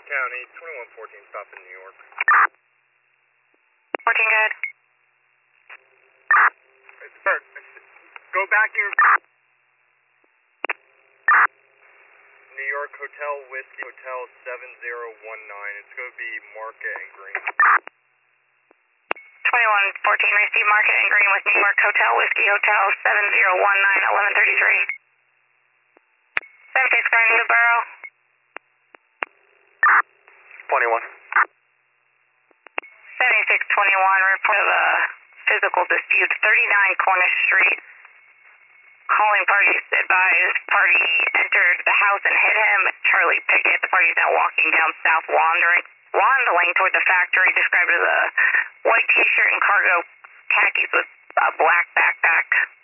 County, 2114, stop in New York. Working good. Sir, go back in your... New York Hotel Whiskey Hotel 7019. It's going to be Market and Green. 2114, receive Market and Green with New York Hotel Whiskey Hotel 7019, 1133. 76 going to Borough. 21. 7621, report of a physical dispute, 39 Cornish Street. Calling parties advised party entered the house and hit him. Charlie Pickett, the party is now walking down south wandling toward the factory, described as a white t-shirt and cargo khakis with a black backpack.